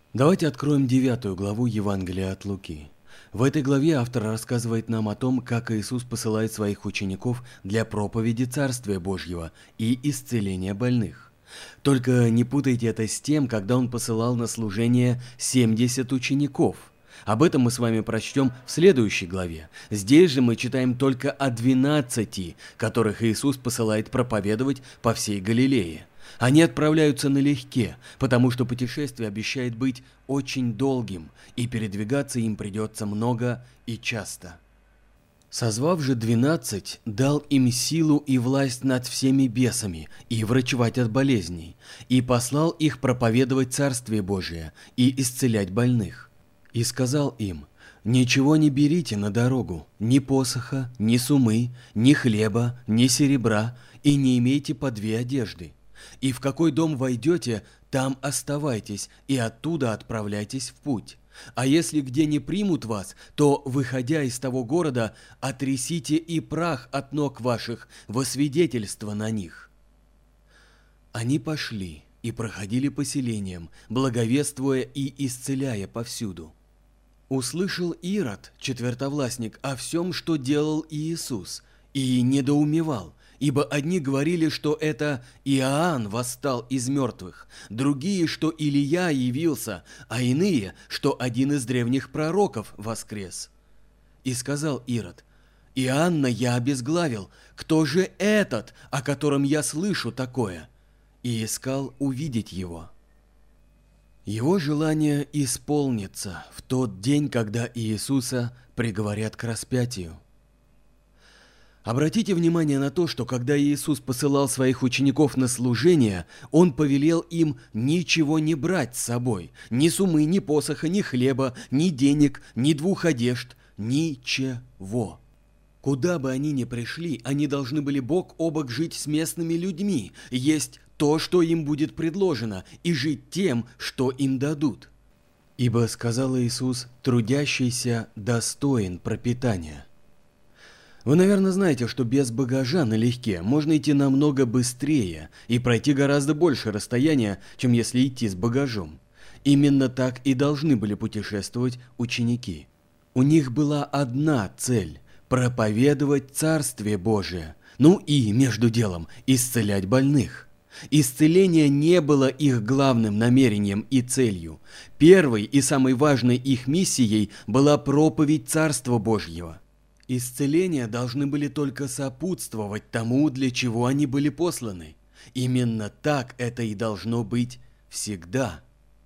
Давайте откроем 9 главу Евангелия от Луки. В этой главе автор рассказывает нам о том, как Иисус посылает своих учеников для проповеди Царствия Божьего и исцеления больных. Только не путайте это с тем, когда Он посылал на служение 70 учеников. Об этом мы с вами прочтем в следующей главе. Здесь же мы читаем только о 12, которых Иисус посылает проповедовать по всей Галилее. Они отправляются налегке, потому что путешествие обещает быть очень долгим, и передвигаться им придется много и часто. Созвав же 12, дал им силу и власть над всеми бесами и врачевать от болезней, и послал их проповедовать Царствие Божие и исцелять больных. И сказал им: «Ничего не берите на дорогу, ни посоха, ни сумы, ни хлеба, ни серебра, и не имейте по 2 одежды. И в какой дом войдете, там оставайтесь, и оттуда отправляйтесь в путь. А если где не примут вас, то, выходя из того города, отрясите и прах от ног ваших во свидетельство на них». Они пошли и проходили по селениям, благовествуя и исцеляя повсюду. Услышал Ирод, четвертовластник, о всем, что делал Иисус, и недоумевал, ибо одни говорили, что это Иоанн восстал из мертвых, другие, что Илия явился, а иные, что один из древних пророков воскрес. И сказал Ирод: «Иоанна я обезглавил, кто же этот, о котором я слышу такое?» И искал увидеть его. Его желание исполнится в тот день, когда Иисуса приговорят к распятию. Обратите внимание на то, что когда Иисус посылал своих учеников на служение, Он повелел им ничего не брать с собой, ни сумы, ни посоха, ни хлеба, ни денег, ни 2 одежд, ничего. Куда бы они ни пришли, они должны были бок о бок жить с местными людьми, есть то, что им будет предложено, и жить тем, что им дадут. Ибо, сказал Иисус, трудящийся достоин пропитания. Вы, наверное, знаете, что без багажа налегке можно идти намного быстрее и пройти гораздо больше расстояния, чем если идти с багажом. Именно так и должны были путешествовать ученики. У них была одна цель – проповедовать Царствие Божие, ну и, между делом, исцелять больных. Исцеление не было их главным намерением и целью. Первой и самой важной их миссией была проповедь Царства Божьего. Исцеления должны были только сопутствовать тому, для чего они были посланы. Именно так это и должно быть всегда.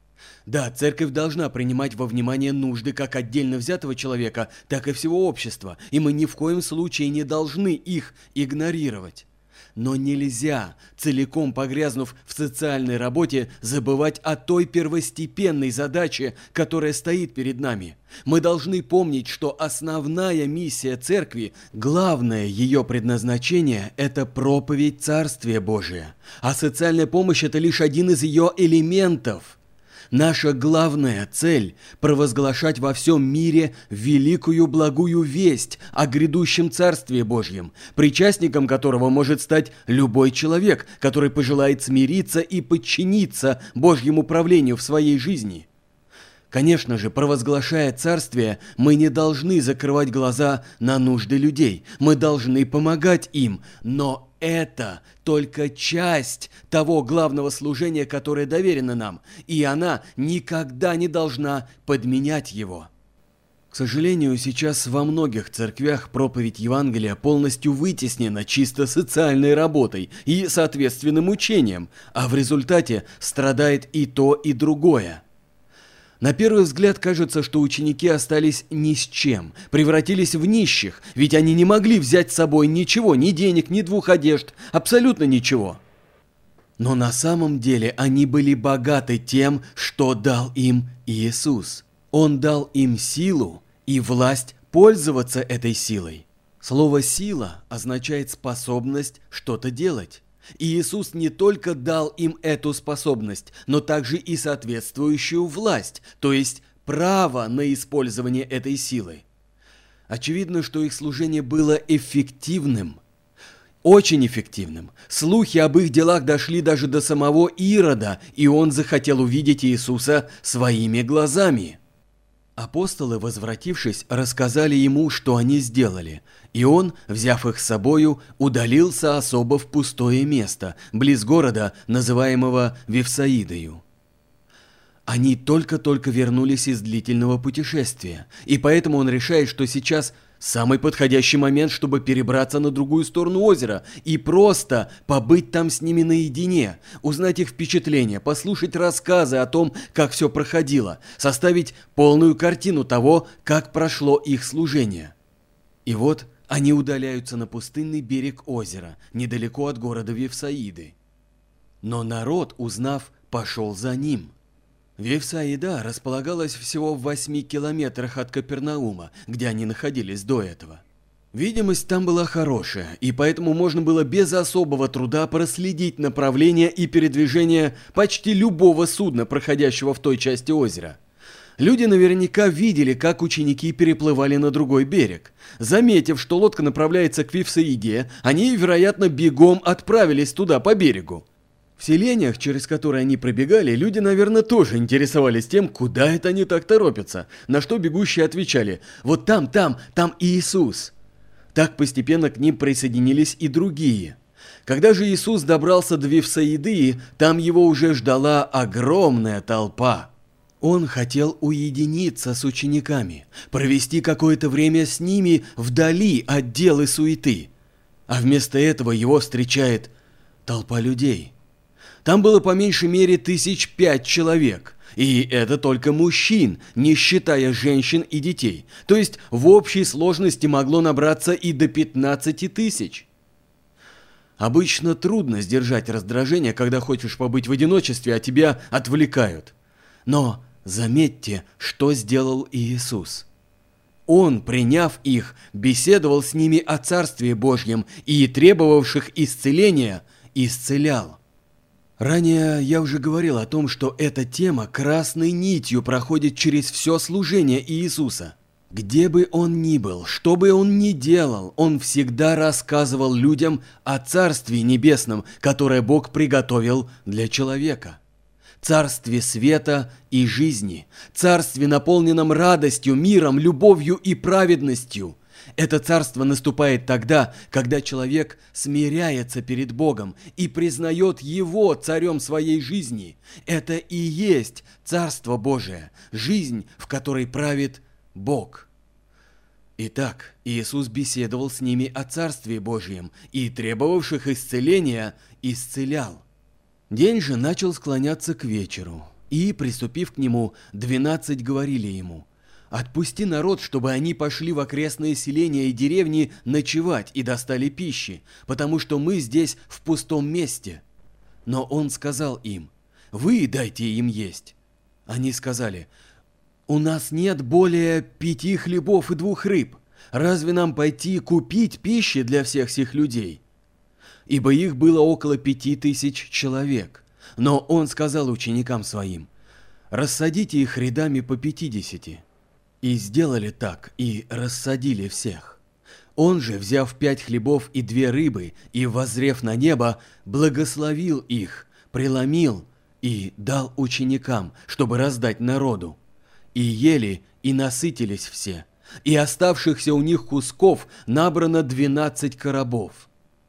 Да, церковь должна принимать во внимание нужды как отдельно взятого человека, так и всего общества, и мы ни в коем случае не должны их игнорировать. Но нельзя, целиком погрязнув в социальной работе, забывать о той первостепенной задаче, которая стоит перед нами. Мы должны помнить, что основная миссия церкви, главное ее предназначение – это проповедь Царствия Божия, а социальная помощь – это лишь один из ее элементов. Наша главная цель – провозглашать во всем мире великую благую весть о грядущем Царстве Божьем, причастником которого может стать любой человек, который пожелает смириться и подчиниться Божьему правлению в своей жизни. Конечно же, провозглашая Царствие, мы не должны закрывать глаза на нужды людей, мы должны помогать им, но это только часть того главного служения, которое доверено нам, и она никогда не должна подменять его. К сожалению, сейчас во многих церквях проповедь Евангелия полностью вытеснена чисто социальной работой и соответственным учением, а в результате страдает и то, и другое. На первый взгляд кажется, что ученики остались ни с чем, превратились в нищих, ведь они не могли взять с собой ничего, ни денег, ни 2 одежд, абсолютно ничего. Но на самом деле они были богаты тем, что дал им Иисус. Он дал им силу и власть пользоваться этой силой. Слово «сила» означает способность что-то делать. И Иисус не только дал им эту способность, но также и соответствующую власть, то есть право на использование этой силы. Очевидно, что их служение было эффективным. очень эффективным. Слухи об их делах дошли даже до самого Ирода, и он захотел увидеть Иисуса своими глазами. Апостолы, возвратившись, рассказали ему, что они сделали, и он, взяв их с собою, удалился особо в пустое место, близ города, называемого Вифсаидою. Они только-только вернулись из длительного путешествия, и поэтому он решает, что сейчас самый подходящий момент, чтобы перебраться на другую сторону озера и просто побыть там с ними наедине, узнать их впечатления, послушать рассказы о том, как все проходило, составить полную картину того, как прошло их служение. И вот они удаляются на пустынный берег озера, недалеко от города Вифсаиды. Но народ, узнав, пошел за ним. Вифсаида располагалась всего в 8 километрах от Капернаума, где они находились до этого. Видимость там была хорошая, и поэтому можно было без особого труда проследить направление и передвижение почти любого судна, проходящего в той части озера. Люди наверняка видели, как ученики переплывали на другой берег. Заметив, что лодка направляется к Вифсаиде, они, вероятно, бегом отправились туда по берегу. В селениях, через которые они пробегали, люди, наверное, тоже интересовались тем, куда это они так торопятся, на что бегущие отвечали: «Вот там Иисус». Так постепенно к ним присоединились и другие. Когда же Иисус добрался до Вифсаиды, там его уже ждала огромная толпа. Он хотел уединиться с учениками, провести какое-то время с ними вдали от дел и суеты. А вместо этого его встречает толпа людей. Там было по меньшей мере 5 человек, и это только мужчин, не считая женщин и детей, то есть в общей сложности могло набраться и до 15 тысяч. Обычно трудно сдержать раздражение, когда хочешь побыть в одиночестве, а тебя отвлекают. Но заметьте, что сделал Иисус. Он, приняв их, беседовал с ними о Царстве Божьем и требовавших исцеления исцелял. Ранее я уже говорил о том, что эта тема красной нитью проходит через все служение Иисуса. Где бы он ни был, что бы он ни делал, он всегда рассказывал людям о Царстве Небесном, которое Бог приготовил для человека. Царстве света и жизни, царстве, наполненном радостью, миром, любовью и праведностью. Это царство наступает тогда, когда человек смиряется перед Богом и признает Его царем своей жизни. Это и есть Царство Божие, жизнь, в которой правит Бог. Итак, Иисус беседовал с ними о Царстве Божьем и требовавших исцеления исцелял. День же начал склоняться к вечеру, и, приступив к нему, 12 говорили ему: «Отпусти народ, чтобы они пошли в окрестные селения и деревни ночевать и достали пищи, потому что мы здесь в пустом месте». Но он сказал им: «Вы дайте им есть». Они сказали: «У нас нет более 5 хлебов и 2 рыб. Разве нам пойти купить пищи для всех сих людей?» Ибо их было около 5000 человек. Но он сказал ученикам своим: «Рассадите их рядами по 50». И сделали так, и рассадили всех. Он же, взяв 5 хлебов и 2 рыбы, и воззрев на небо, благословил их, преломил и дал ученикам, чтобы раздать народу. И ели, и насытились все, и оставшихся у них кусков набрано 12 коробов.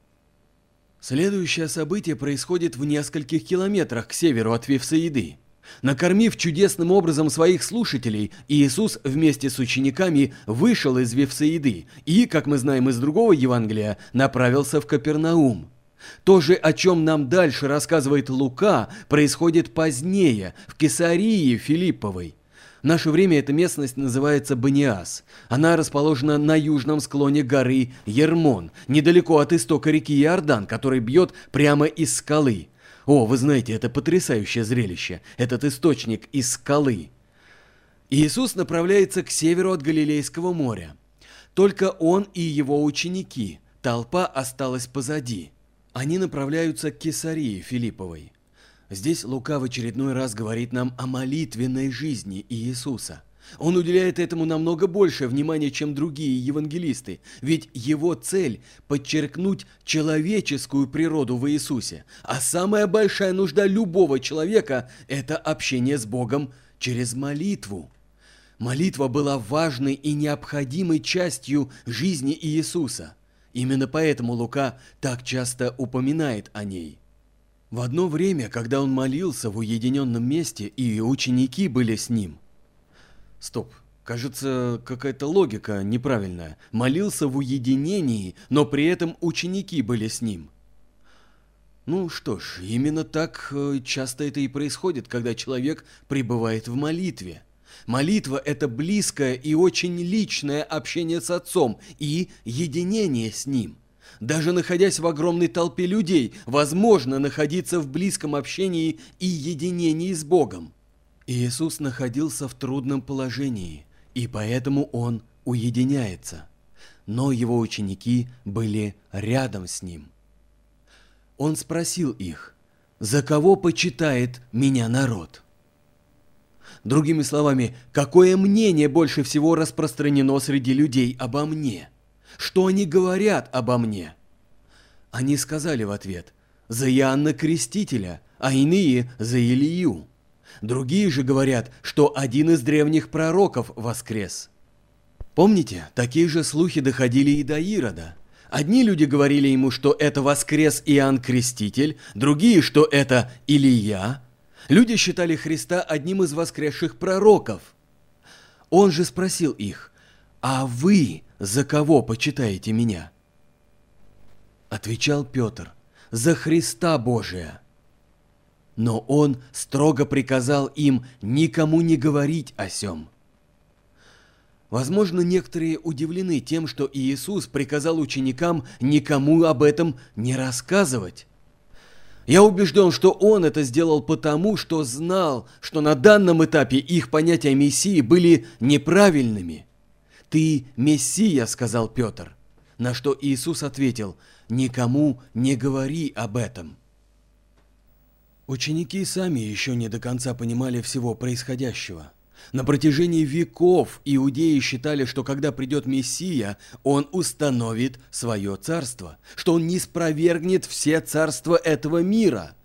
Следующее событие происходит в нескольких километрах к северу от Вифсаиды. Накормив чудесным образом своих слушателей, Иисус вместе с учениками вышел из Вифсаиды и, как мы знаем из другого Евангелия, направился в Капернаум. То же, о чем нам дальше рассказывает Лука, происходит позднее, в Кесарии Филипповой. В наше время эта местность называется Баниас. Она расположена на южном склоне горы Ермон, недалеко от истока реки Иордан, который бьет прямо из скалы. О, вы знаете, это потрясающее зрелище, этот источник из скалы. Иисус направляется к северу от Галилейского моря. Только он и его ученики, толпа осталась позади. Они направляются к Кесарии Филипповой. Здесь Лука в очередной раз говорит нам о молитвенной жизни Иисуса. Он уделяет этому намного больше внимания, чем другие евангелисты, ведь его цель – подчеркнуть человеческую природу в Иисусе, а самая большая нужда любого человека – это общение с Богом через молитву. Молитва была важной и необходимой частью жизни Иисуса. Именно поэтому Лука так часто упоминает о ней. В одно время, когда он молился в уединенном месте, и ученики были с ним. Стоп, кажется, какая-то логика неправильная. Молился в уединении, но при этом ученики были с ним. Ну что ж, именно так часто это и происходит, когда человек пребывает в молитве. Молитва – это близкое и очень личное общение с Отцом и единение с Ним. Даже находясь в огромной толпе людей, возможно находиться в близком общении и единении с Богом. Иисус находился в трудном положении, и поэтому Он уединяется. Но Его ученики были рядом с Ним. Он спросил их: «За кого почитает меня народ?» Другими словами, какое мнение больше всего распространено среди людей обо мне? Что они говорят обо мне? Они сказали в ответ: «За Иоанна Крестителя», а иные – «за Илию». Другие же говорят, что один из древних пророков воскрес. Помните, такие же слухи доходили и до Ирода. Одни люди говорили ему, что это воскрес Иоанн Креститель, другие, что это Илия. Люди считали Христа одним из воскресших пророков. Он же спросил их: «А вы за кого почитаете меня?» Отвечал Петр: «За Христа Божия». Но он строго приказал им никому не говорить о сем. Возможно, некоторые удивлены тем, что Иисус приказал ученикам никому об этом не рассказывать. Я убежден, что Он это сделал потому, что знал, что на данном этапе их понятия Мессии были неправильными. «Ты Мессия», — сказал Петр, на что Иисус ответил: «Никому не говори об этом». Ученики сами еще не до конца понимали всего происходящего. На протяжении веков иудеи считали, что когда придет Мессия, он установит свое царство, что он ниспровергнет все царства этого мира.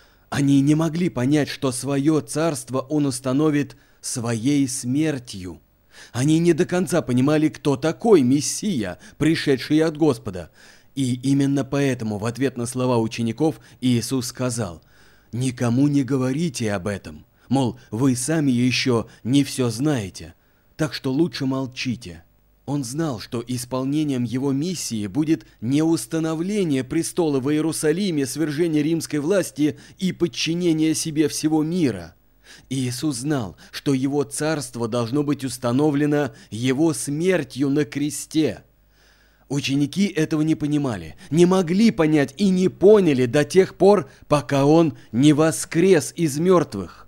Они не могли понять, что свое царство он установит своей смертью. Они не до конца понимали, кто такой Мессия, пришедший от Господа. И именно поэтому в ответ на слова учеников Иисус сказал: «Никому не говорите об этом». Мол, вы сами еще не все знаете, так что лучше молчите. Он знал, что исполнением его миссии будет не установление престола в Иерусалиме, свержение римской власти и подчинение себе всего мира. Иисус знал, что его царство должно быть установлено его смертью на кресте. Ученики этого не понимали, не могли понять и не поняли до тех пор, пока он не воскрес из мертвых.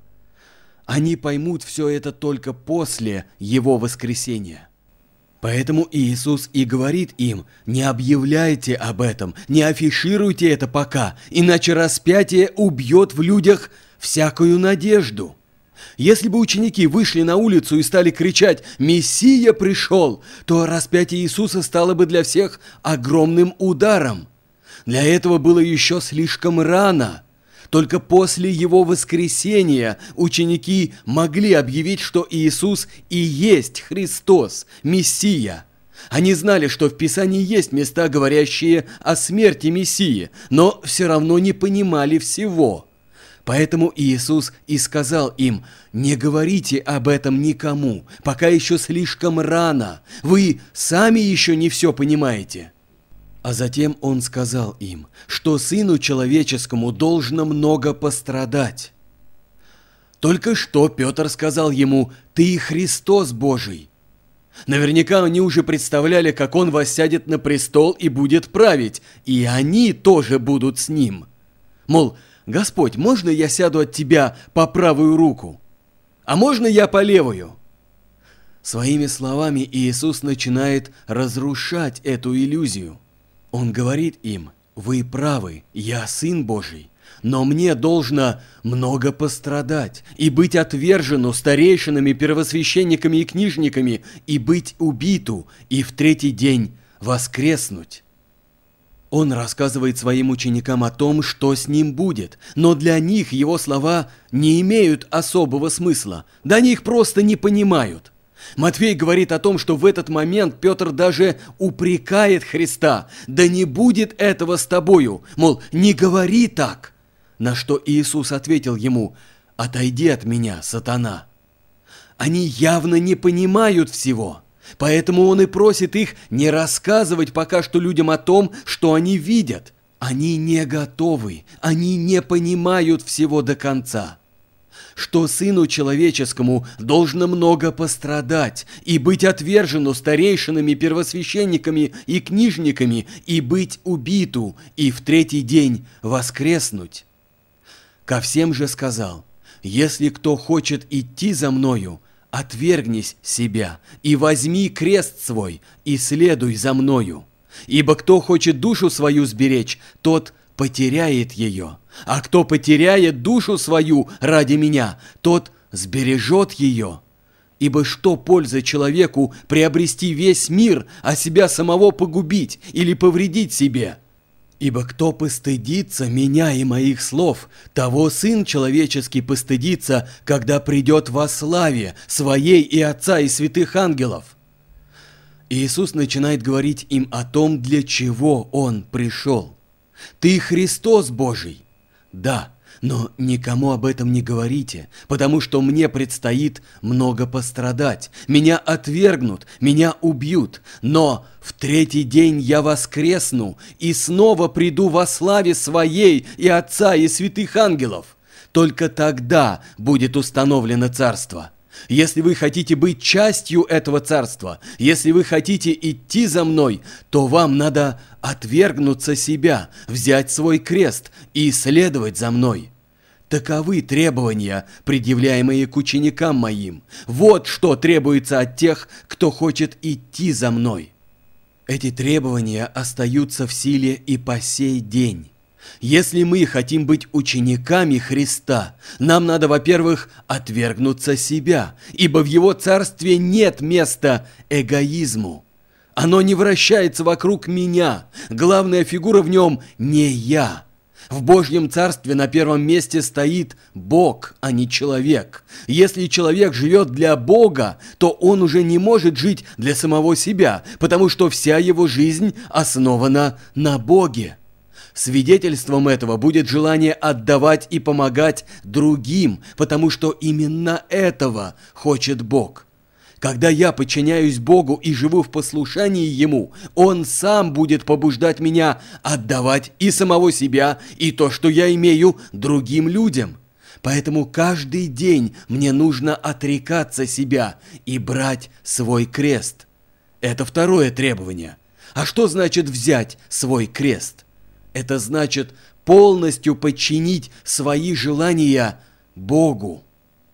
Они поймут все это только после Его воскресения. Поэтому Иисус и говорит им: не объявляйте об этом, не афишируйте это пока, иначе распятие убьет в людях всякую надежду. Если бы ученики вышли на улицу и стали кричать «Мессия пришел!», то распятие Иисуса стало бы для всех огромным ударом. Для этого было еще слишком рано. Только после Его воскресения ученики могли объявить, что Иисус и есть Христос, Мессия. Они знали, что в Писании есть места, говорящие о смерти Мессии, но все равно не понимали всего. Поэтому Иисус и сказал им: «Не говорите об этом никому, пока еще слишком рано, вы сами еще не все понимаете». А затем Он сказал им, что Сыну Человеческому должно много пострадать. Только что Петр сказал ему: «Ты Христос Божий». Наверняка они уже представляли, как Он воссядет на престол и будет править, и они тоже будут с Ним. Мол, «Господь, можно я сяду от Тебя по правую руку? А можно я по левую?» Своими словами Иисус начинает разрушать эту иллюзию. Он говорит им: «Вы правы, я Сын Божий, но мне должно много пострадать и быть отвержену старейшинами, первосвященниками и книжниками, и быть убиту, и в третий день воскреснуть». Он рассказывает своим ученикам о том, что с ним будет, но для них его слова не имеют особого смысла, да они их просто не понимают. Матфей говорит о том, что в этот момент Петр даже упрекает Христа: «Да не будет этого с тобою», мол, не говори так. На что Иисус ответил ему: «Отойди от меня, сатана». Они явно не понимают всего. Поэтому он и просит их не рассказывать пока что людям о том, что они видят. Они не готовы, они не понимают всего до конца. Что Сыну Человеческому должно много пострадать и быть отвержену старейшинами, первосвященниками и книжниками, и быть убиту, и в третий день воскреснуть. Ко всем же сказал: «Если кто хочет идти за Мною, отвергнись себя и возьми крест свой, и следуй за Мною. Ибо кто хочет душу свою сберечь, тот потеряет ее, а кто потеряет душу свою ради Меня, тот сбережет ее. Ибо что польза человеку приобрести весь мир, а себя самого погубить или повредить себе? Ибо кто постыдится Меня и Моих слов, того Сын Человеческий постыдится, когда придет во славе Своей и Отца и святых ангелов». Иисус начинает говорить им о том, для чего Он пришел. «Ты Христос Божий». Да, но никому об этом не говорите, потому что мне предстоит много пострадать. Меня отвергнут, меня убьют, но в третий день я воскресну и снова приду во славе Своей и Отца и святых ангелов. Только тогда будет установлено царство. Если вы хотите быть частью этого царства, если вы хотите идти за Мной, то вам надо отвергнуться себя, взять свой крест и следовать за Мной. Таковы требования, предъявляемые к ученикам Моим. Вот что требуется от тех, кто хочет идти за Мной. Эти требования остаются в силе и по сей день. Если мы хотим быть учениками Христа, нам надо, во-первых, отвергнуться себя, ибо в Его Царстве нет места эгоизму. Оно не вращается вокруг меня, главная фигура в нем не я. В Божьем Царстве на первом месте стоит Бог, а не человек. Если человек живет для Бога, то он уже не может жить для самого себя, потому что вся его жизнь основана на Боге. Свидетельством этого будет желание отдавать и помогать другим, потому что именно этого хочет Бог. Когда я подчиняюсь Богу и живу в послушании Ему, Он сам будет побуждать меня отдавать и самого себя, и то, что я имею, другим людям. Поэтому каждый день мне нужно отрекаться себя и брать свой крест. Это второе требование. А что значит взять свой крест? Это значит полностью подчинить свои желания Богу.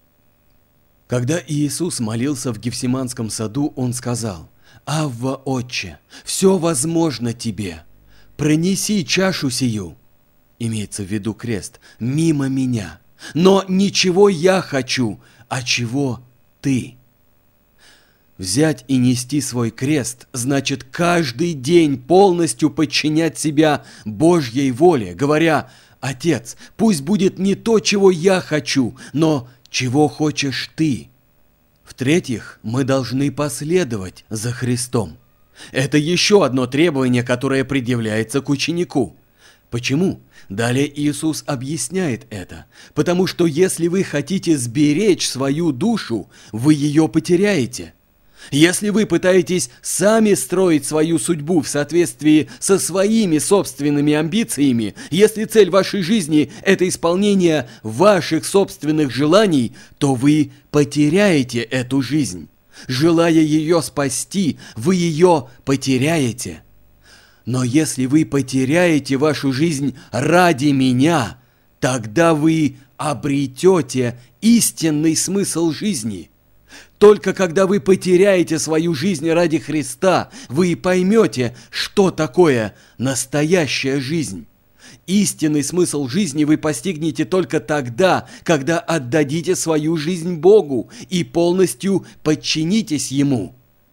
Когда Иисус молился в Гефсиманском саду, Он сказал: «Авва, Отче, все возможно Тебе, пронеси чашу сию», имеется в виду крест, «мимо меня, но не чего я хочу, а чего Ты». Взять и нести свой крест значит каждый день полностью подчинять себя Божьей воле, говоря: «Отец, пусть будет не то, чего я хочу, но чего хочешь Ты». В-третьих, мы должны последовать за Христом. Это еще одно требование, которое предъявляется к ученику. Почему? Далее Иисус объясняет это. Потому что если вы хотите сберечь свою душу, вы ее потеряете. Если вы пытаетесь сами строить свою судьбу в соответствии со своими собственными амбициями, если цель вашей жизни – это исполнение ваших собственных желаний, то вы потеряете эту жизнь. Желая ее спасти, вы ее потеряете. Но если вы потеряете вашу жизнь ради Меня, тогда вы обретете истинный смысл жизни. Только когда вы потеряете свою жизнь ради Христа, вы поймете, что такое настоящая жизнь. Истинный смысл жизни вы постигнете только тогда, когда отдадите свою жизнь Богу и полностью подчинитесь Ему.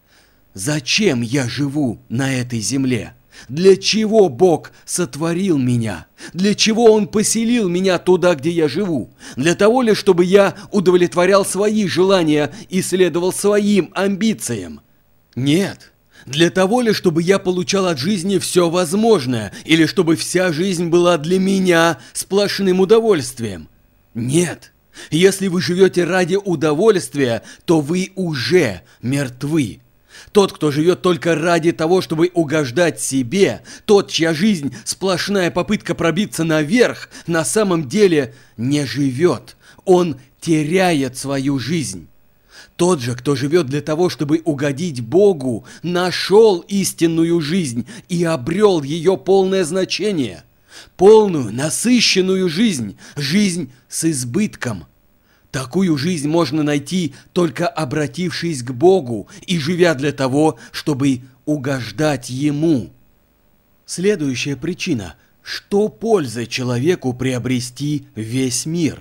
Зачем я живу на этой земле? Для чего Бог сотворил меня? Для чего Он поселил меня туда, где я живу? Для того ли, чтобы я удовлетворял свои желания и следовал своим амбициям? Нет. Для того ли, чтобы я получал от жизни все возможное, или чтобы вся жизнь была для меня сплошным удовольствием? Нет. Если вы живете ради удовольствия, то вы уже мертвы. Тот, кто живет только ради того, чтобы угождать себе, тот, чья жизнь сплошная попытка пробиться наверх, на самом деле не живет. Он теряет свою жизнь. Тот же, кто живет для того, чтобы угодить Богу, нашел истинную жизнь и обрел ее полное значение. Полную, насыщенную жизнь, жизнь с избытком. Такую жизнь можно найти, только обратившись к Богу и живя для того, чтобы угождать Ему. Следующая причина. Что пользы человеку приобрести весь мир?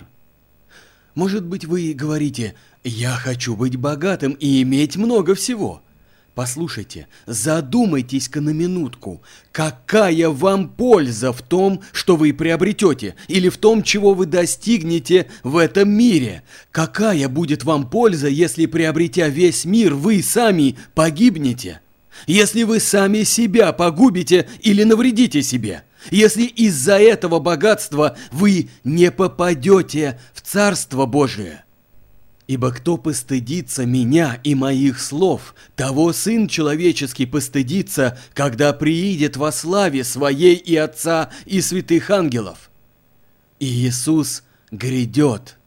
Может быть, вы говорите: «Я хочу быть богатым и иметь много всего». Послушайте, задумайтесь-ка на минутку, какая вам польза в том, что вы приобретете, или в том, чего вы достигнете в этом мире? Какая будет вам польза, если, приобретя весь мир, вы сами погибнете? Если вы сами себя погубите или навредите себе? Если из-за этого богатства вы не попадете в Царство Божие? Ибо кто постыдится меня и моих слов, того Сын Человеческий постыдится, когда приидет во славе Своей и Отца и святых ангелов. И Иисус грядет.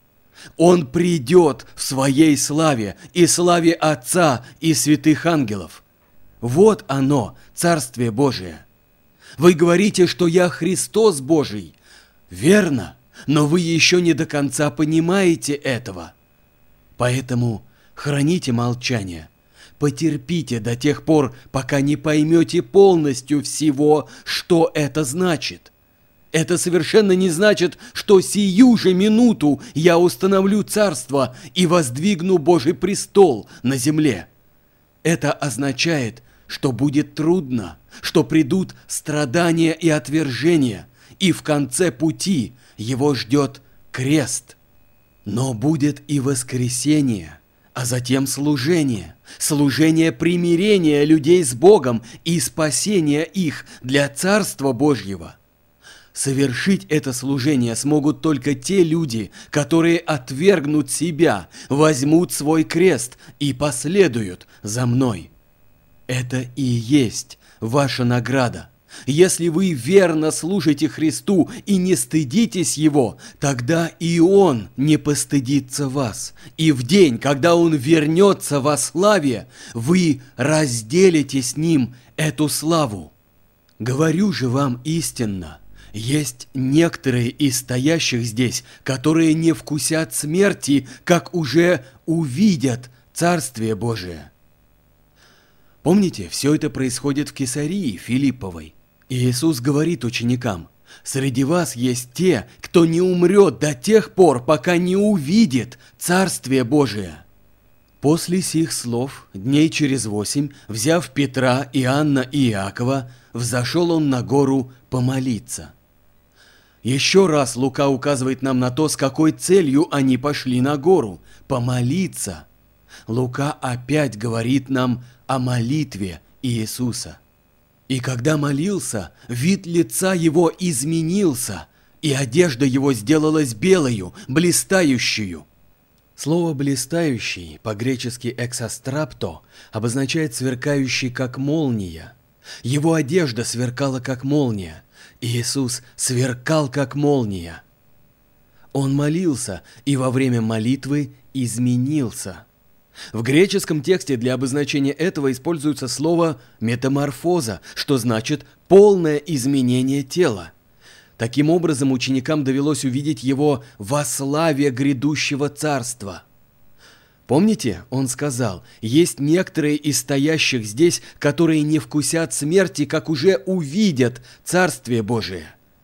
Он придет в Своей славе и славе Отца и святых ангелов. Вот оно, Царствие Божие. Вы говорите, что я Христос Божий. Верно, но вы еще не до конца понимаете этого. Поэтому храните молчание, потерпите до тех пор, пока не поймете полностью всего, что это значит. Это совершенно не значит, что сию же минуту я установлю царство и воздвигну Божий престол на земле. Это означает, что будет трудно, что придут страдания и отвержения, и в конце пути его ждет крест. Но будет и воскресение, а затем служение примирения людей с Богом и спасения их для Царства Божьего. Совершить это служение смогут только те люди, которые отвергнут себя, возьмут свой крест и последуют за мной. Это и есть ваша награда. Если вы верно служите Христу и не стыдитесь Его, тогда и Он не постыдится вас. И в день, когда Он вернется во славе, вы разделите с Ним эту славу. Говорю же вам истинно, есть некоторые из стоящих здесь, которые не вкусят смерти, как уже увидят Царствие Божие. Помните, все это происходит в Кесарии Филипповой. И Иисус говорит ученикам: «Среди вас есть те, кто не умрет до тех пор, пока не увидит Царствие Божие». После сих слов, дней через 8, взяв Петра, Иоанна и Иакова, взошел он на гору помолиться. Еще раз Лука указывает нам на то, с какой целью они пошли на гору – помолиться. Лука опять говорит нам о молитве Иисуса. И когда молился, вид лица его изменился, и одежда его сделалась белою, блистающую. Слово «блистающий» по-гречески «эксастрапто» обозначает «сверкающий, как молния». Его одежда сверкала, как молния. Иисус сверкал, как молния. Он молился, и во время молитвы изменился. В греческом тексте для обозначения этого используется слово «метаморфоза», что значит «полное изменение тела». Таким образом, ученикам довелось увидеть его во славе грядущего царства. Помните, он сказал: «Есть некоторые из стоящих здесь, которые не вкусят смерти, как уже увидят Царствие Божие».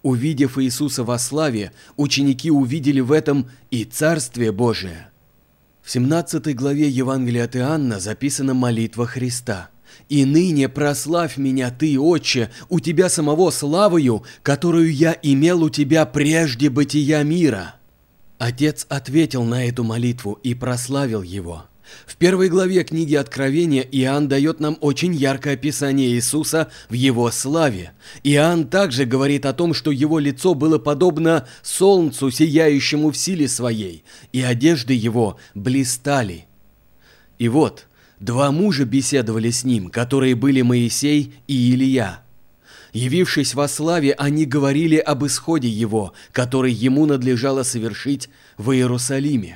Увидев Иисуса во славе, ученики увидели в этом и Царствие Божие. В 17 главе Евангелия от Иоанна записана молитва Христа. «И ныне прославь меня Ты, Отче, у Тебя самого славою, которую я имел у Тебя прежде бытия мира». Отец ответил на эту молитву и прославил Его. В 1 главе книги Откровения Иоанн дает нам очень яркое описание Иисуса в Его славе. Иоанн также говорит о том, что Его лицо было подобно солнцу, сияющему в силе своей, и одежды Его блистали. И вот, два мужа беседовали с Ним, которые были Моисей и Илия. Явившись во славе, они говорили об исходе Его, который Ему надлежало совершить в Иерусалиме.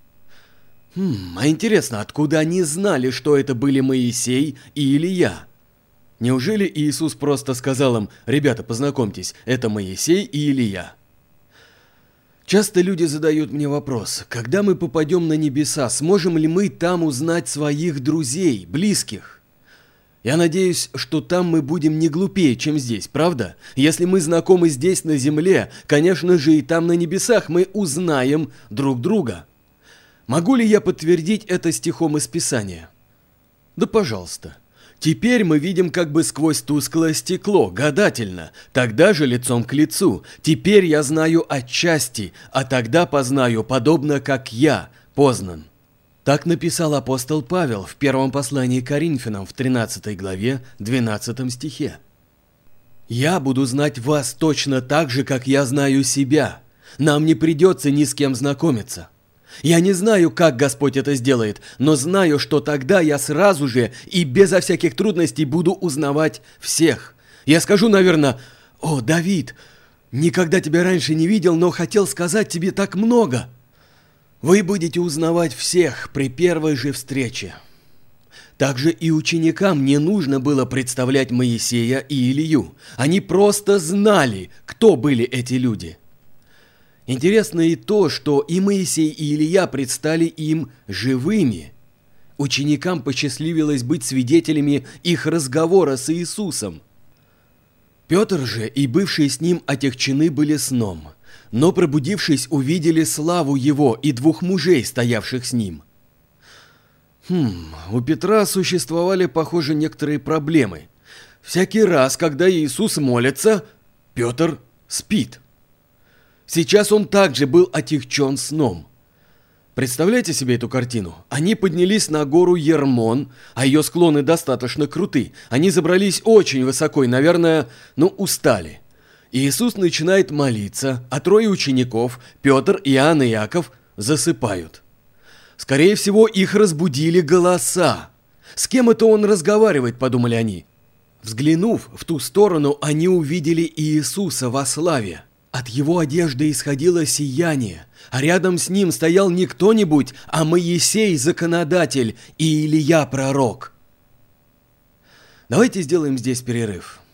А интересно, откуда они знали, что это были Моисей и Илия? Неужели Иисус просто сказал им: «Ребята, познакомьтесь, это Моисей и Илия»? Часто люди задают мне вопрос: когда мы попадем на небеса, сможем ли мы там узнать своих друзей, близких? Я надеюсь, что там мы будем не глупее, чем здесь, правда? Если мы знакомы здесь на земле, конечно же и там на небесах мы узнаем друг друга. Могу ли я подтвердить это стихом из Писания? Да пожалуйста. Теперь мы видим как бы сквозь тусклое стекло, гадательно, тогда же лицом к лицу. Теперь я знаю отчасти, а тогда познаю, подобно как я познан. Так написал апостол Павел в первом послании к Коринфянам в 13 главе 12 стихе. «Я буду знать вас точно так же, как я знаю себя. Нам не придется ни с кем знакомиться. Я не знаю, как Господь это сделает, но знаю, что тогда я сразу же и безо всяких трудностей буду узнавать всех. Я скажу, наверное: «О, Давид, никогда тебя раньше не видел, но хотел сказать тебе так много». Вы будете узнавать всех при первой же встрече. Также и ученикам не нужно было представлять Моисея и Илью. Они просто знали, кто были эти люди. Интересно и то, что и Моисей, и Илия предстали им живыми. Ученикам посчастливилось быть свидетелями их разговора с Иисусом. Петр же и бывшие с ним отягчены были сном, но, пробудившись, увидели славу его и двух мужей, стоявших с ним. У Петра существовали, похоже, некоторые проблемы. Всякий раз, когда Иисус молится, Петр спит. Сейчас он также был отягчен сном. Представляете себе эту картину? Они поднялись на гору Ермон, а ее склоны достаточно круты. Они забрались очень высоко и, наверное, устали. Иисус начинает молиться, а трое учеников, Петр, Иоанн и Иаков, засыпают. Скорее всего, их разбудили голоса. С кем это он разговаривает, подумали они. Взглянув в ту сторону, они увидели Иисуса во славе. От его одежды исходило сияние, а рядом с ним стоял не кто-нибудь, а Моисей, законодатель, и Илия, пророк. Давайте сделаем здесь перерыв.